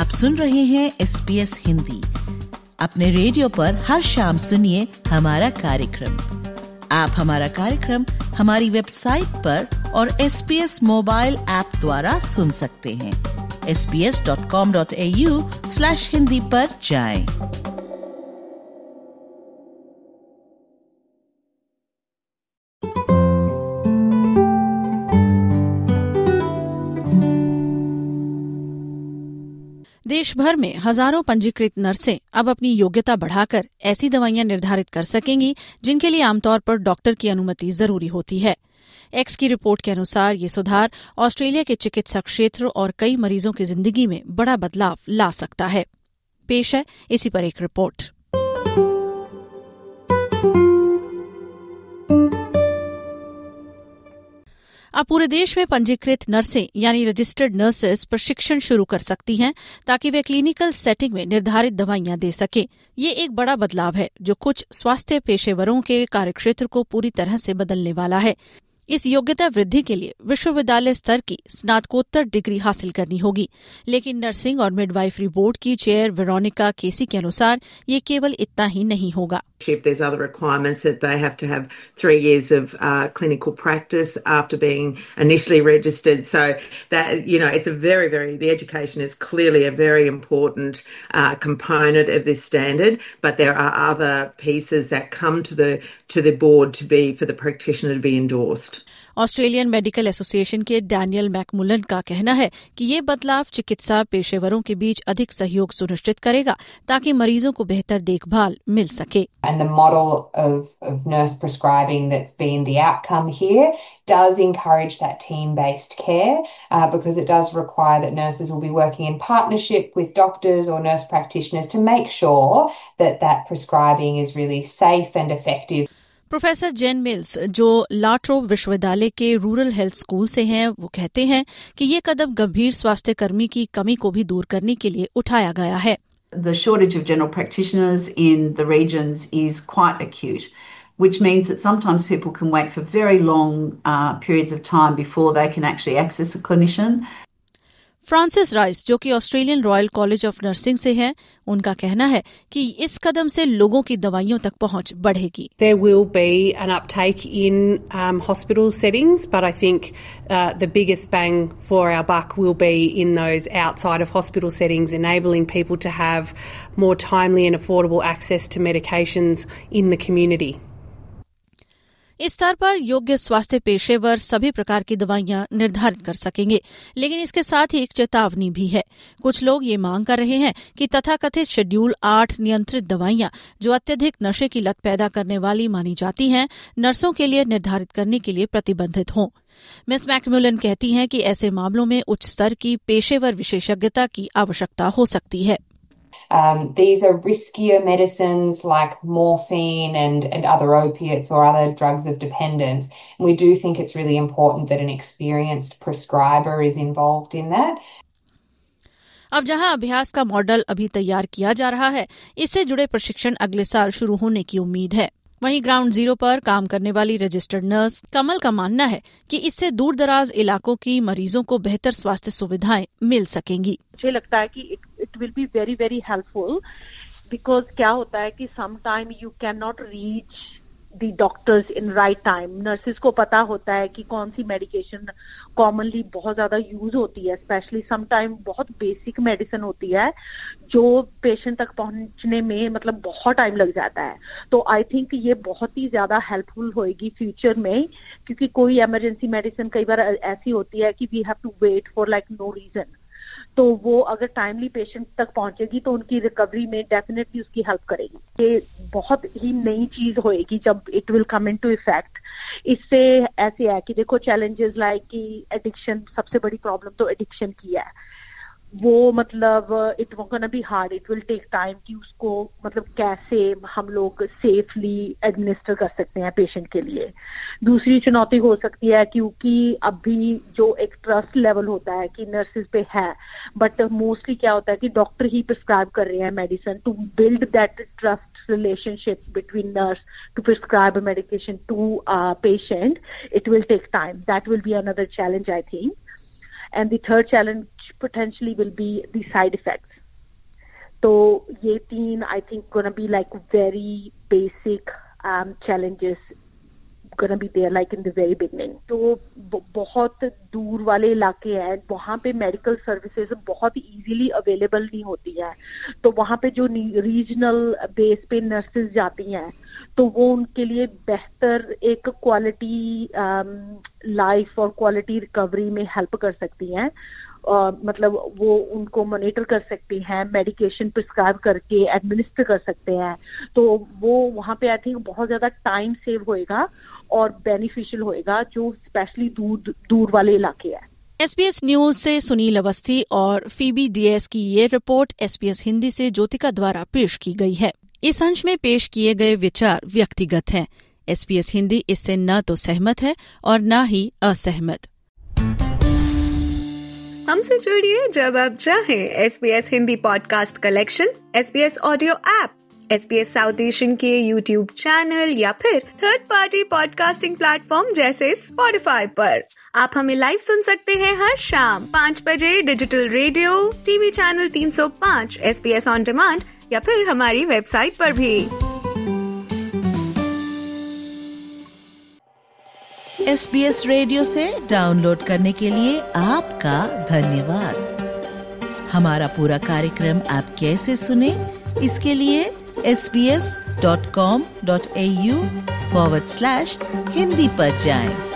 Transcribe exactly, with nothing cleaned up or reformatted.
सुन रहे हैं S B S Hindi. अपने रेडियो पर हर शाम सुनिए हमारा कार्यक्रम। आप हमारा कार्यक्रम हमारी वेबसाइट पर और S B S mobile app द्वारा सुन सकते हैं। S B S dot com dot A U slash Hindi पर जाएं। देश भर में हजारों पंजीकृत नर्सें अब अपनी योग्यता बढ़ाकर ऐसी दवाइयां निर्धारित कर सकेंगी जिनके लिए आमतौर पर डॉक्टर की अनुमति जरूरी होती है। एक्स की रिपोर्ट के अनुसार ये सुधार ऑस्ट्रेलिया के चिकित्सा क्षेत्र और कई मरीजों की जिंदगी में बड़ा बदलाव ला सकता है। पेश है इसी पर एक रिपोर्ट। अब पूरे देश में पंजीकृत नर्सें यानी रजिस्टर्ड नर्सेस प्रशिक्षण शुरू कर सकती हैं ताकि वे क्लिनिकल सेटिंग में निर्धारित दवाइयां दे सकें। ये एक बड़ा बदलाव है जो कुछ स्वास्थ्य पेशेवरों के कार्यक्षेत्र को पूरी तरह से बदलने वाला है। इस योग्यता वृद्धि के लिए विश्वविद्यालय स्तर की स्नातकोत्तर डिग्री हासिल करनी होगी, लेकिन नर्सिंग और मिडवाइफरी बोर्ड की चेयर वेरोनिका केसी के अनुसार ये केवल इतना ही नहीं होगा। There's other requirements that they have to have three years of uh, clinical practice after being initially registered. So that, you know, it's a very, very, the education is clearly a very important uh, component of this standard, but there are other pieces that come to the to the board to be, for the practitioner to be endorsed. Australian medical association के Daniel McMullen का कहना है कि ये बदलाव चिकित्सा पेशेवरों के बीच अधिक सहयोग सुनिश्चित करेगा ताकि मरीजों को बेहतर देखभाल मिल सके। And the model of, of nurse prescribing that's been the outcome here does encourage that team-based care uh, because it does require that nurses will be working in partnership with doctors or nurse practitioners to make sure that that prescribing is really safe and effective. Professor Jane Mills जो La Trobe विश्वविद्यालय के rural health school से हैं, वो कहते हैं कि ये कदम गंभीर स्वास्थ्य कर्मी की कमी को भी दूर करने के लिए उठाया गया है। The shortage of general practitioners in the regions is quite acute, which means that sometimes people can wait for very long uh, periods of time before they can actually access a clinician. Frances Rice जो कि Australian Royal College of nursing से हैं, उनका कहना है कि इस कदम से लोगों की दवाइयों तक पहुंच बढ़ेगी। There will be an uptake in um, hospital settings, but I think uh, the biggest bang for our buck will be in those outside of hospital settings, enabling people to have more timely and affordable access to medications in the community. इस स्तर पर योग्य स्वास्थ्य पेशेवर सभी प्रकार की दवाइयां निर्धारित कर सकेंगे, लेकिन इसके साथ ही एक चेतावनी भी है। कुछ लोग ये मांग कर रहे हैं कि तथाकथित शेड्यूल आठ नियंत्रित दवाइयां जो अत्यधिक नशे की लत पैदा करने वाली मानी जाती हैं, नर्सों के लिए निर्धारित करने के लिए प्रतिबंधित हों। मिस मैकमुलन कहती हैं कि ऐसे मामलों में उच्च स्तर की पेशेवर विशेषज्ञता की आवश्यकता हो सकती है। Um, these are riskier medicines like morphine and, and other opiates or other drugs of dependence. And we do think it's really important that an experienced prescriber is involved in that. अब जहां अभ्यास का model अभी तैयार किया जा रहा है, इससे जुड़े प्रशिक्षण अगले साल शुरू होने की उम्मीद है। वहीं ग्राउंड जीरो पर काम करने वाली रजिस्टर्ड नर्स कमल का मानना है कि इससे दूर दराज इलाकों की मरीजों को बेहतर स्वास्थ्य सुविधाएं मिल सकेंगी। मुझे लगता है कि it will be very very helpful because क्या होता है कि some time you can not reach the doctors in right time. Nurses को पता होता है कि कौन सी मेडिकेशन कॉमनली बहुत ज्यादा यूज होती है, स्पेशली सम टाइम बहुत बेसिक मेडिसिन होती है जो पेशेंट तक पहुंचने में मतलब बहुत टाइम लग जाता है। तो आई थिंक ये बहुत ही ज्यादा हेल्पफुल होएगी फ्यूचर में, क्योंकि कोई इमरजेंसी मेडिसिन कई बार ऐसी होती है कि we have to wait for like no reason, तो वो अगर टाइमली पेशेंट तक पहुंचेगी तो उनकी रिकवरी में डेफिनेटली उसकी हेल्प करेगी। ये बहुत ही नई चीज होएगी जब it will come into effect. इससे ऐसे है कि देखो चैलेंजेस लाइक कि एडिक्शन, सबसे बड़ी प्रॉब्लम तो एडिक्शन की है, वो मतलब it gonna be hard, it will take time कि उसको मतलब कैसे हम लोग सेफली एडमिनिस्टर कर सकते हैं पेशेंट के लिए। दूसरी चुनौती हो सकती है क्योंकि अभी जो एक ट्रस्ट लेवल होता है कि नर्सेज पे है, बट मोस्टली क्या होता है कि डॉक्टर ही प्रिस्क्राइब कर रहे हैं medicine. To build that trust relationship between nurse to prescribe a medication to a patient, it will take time, that will be another challenge I think. and the third challenge potentially will be the side effects. तो ये तीन I think gonna be like very basic um, challenges gonna be there like in the very beginning. तो बहुत दूर वाले इलाके हैं, वहाँ पे मेडिकल सर्विसेज बहुत इजीली अवेलेबल नहीं होती हैं, तो वहाँ पे जो रीजनल बेस पे नर्सेज जाती हैं तो वो उनके लिए बेहतर एक क्वालिटी लाइफ और क्वालिटी रिकवरी में हेल्प कर सकती हैं. Uh, मतलब वो उनको मॉनिटर कर सकते हैं, मेडिकेशन प्रिस्क्राइब करके एडमिनिस्टर कर सकते हैं, तो वो वहाँ पे आई थिंक बहुत ज्यादा टाइम सेव होएगा और बेनिफिशियल होएगा जो स्पेशली दूर दूर वाले इलाके हैं. एसबीएस न्यूज से सुनील अवस्थी और फीबी डीएस की ये रिपोर्ट एसबीएस हिंदी से ज्योतिका द्वारा पेश की गई है. इस अंश में पेश किए गए विचार व्यक्तिगत हैं. एसबीएस हिंदी इससे न तो सहमत है और न ही असहमत. हमसे जुड़िए जब आप चाहें. SBS Hindi podcast collection, SBS audio app, SBS South Asian के यूट्यूब चैनल या फिर थर्ड पार्टी पॉडकास्टिंग प्लेटफॉर्म जैसे स्पॉटिफाई पर. आप हमें लाइव सुन सकते हैं हर शाम पाँच बजे डिजिटल रेडियो, टीवी चैनल तीन सौ पाँच, एसबीएस ऑन डिमांड या फिर हमारी वेबसाइट पर भी. एसबीएस रेडियो से डाउनलोड करने के लिए आपका धन्यवाद. हमारा पूरा कार्यक्रम आप कैसे सुने, इसके लिए S B S dot com dot A U forward slash Hindi पर जाएं.